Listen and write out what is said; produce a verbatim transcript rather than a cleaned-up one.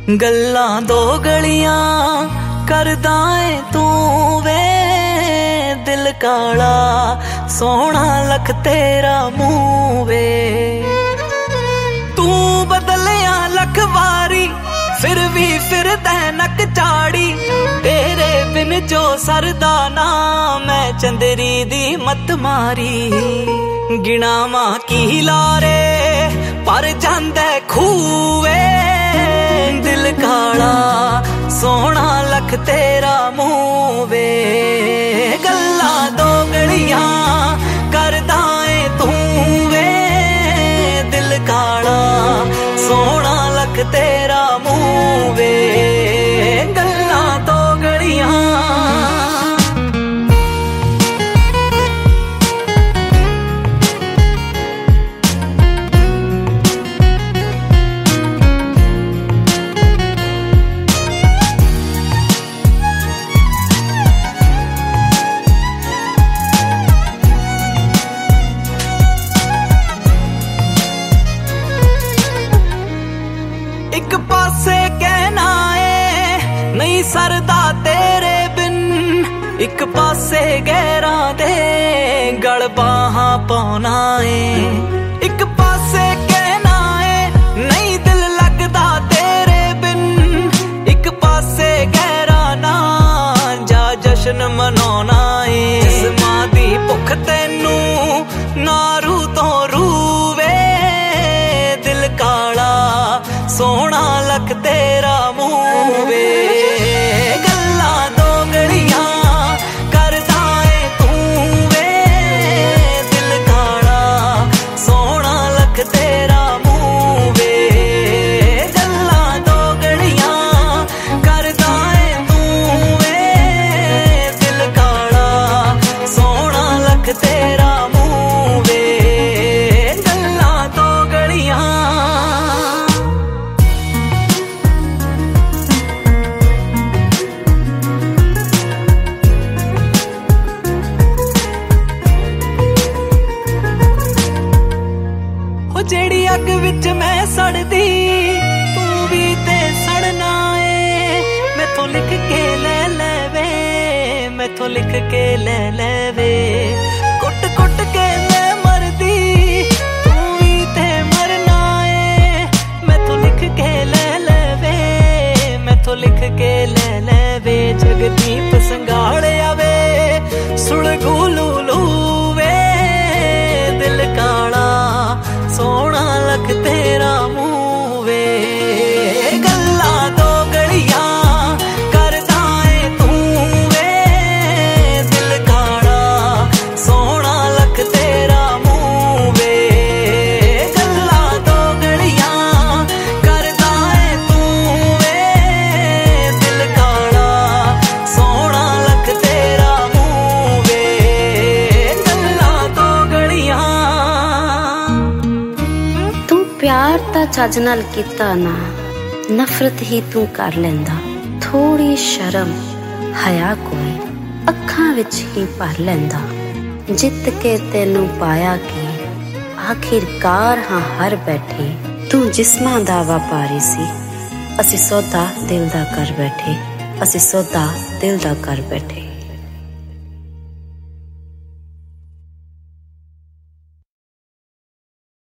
गल्लां दो गलियां करदा ऐ तू वे, दिल काला सोहना लख तेरा मुंह वे। तू बदलिया लख वारी फिर भी फिर नक चाड़ी, तेरे बिन जो सरदा ना मैं चंदरी दी मत मारी। गिणावां की लारे पर जांदे खूवे, दिल काला सोहना लख तेरा मुंह वे। गल्लां दो गलियां करदा ऐ तू वे, दिल काला सोहना लख तेरा मुंह वे। गल्लां दो गलियां एक पासे कहना है नहीं सरदा तेरे बिन, एक पासे गैरा दे गल बाहां पाना है। एक पासे कहना है नहीं दिल लगदा तेरे बिन, एक पासे गैरा ना जा जश्न मनाना है। जिस्मां दी भुख तैनू नारू तो रूवे, दिल काला सोहना लख तेरा मुंह वे। गल्लां दो गलियां करदा ऐ तू वे, दिल काला सोहना लख तेरा मुंह वे। गल्लां दो गलियां करदा ऐ तू वे, दिल काला सोहना लख तेरा मुंह वे। गल्लां दो गलियां जेड़ी अग विच मैं सड़दी तू भी ते सड़ना है। मैथों लिख के ले लेवे, मैथों लिख के ले लेवे, कुट कुट के मैं मरदी तू भी ते मरना है। मैथों लिख के ले लेवे, मैथों लिख के ले लेवे। जगदीप संगालिया वे सुल गुलू वे, दिल काला सोहना लख तेरा मुंह वे। गल्लां दो गलियां करदा ऐ तू वे, दिल काला सोहना लख तेरा मुंह वे। गल्लां दो गलियां करदा ऐ तू वे, दिल काला सोहना लख तेरा मुंह वे। गल्लां दो गलियां प्यार ता चज नाल कीता ना, नफरत ही तू कर लेंदा। थोड़ी शर्म हया कोई अखां विच ही भर लेंदा। जित के तेनू पाया कि आखिरकार हाँ हर बैठे। तू जिस्मां दा व्यापारी सी, असी सौदा दिल दा कर बैठे, असी सौदा दिल दा कर बैठे।